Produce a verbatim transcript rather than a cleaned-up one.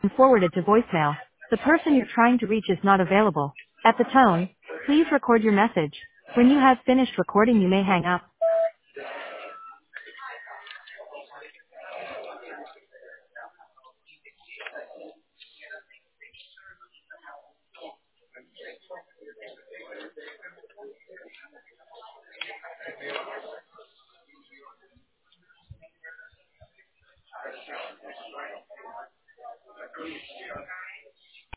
and forwarded to voicemail. The person you're trying to reach is not available. At the tone, please record your message. When you have finished recording, you may hang up.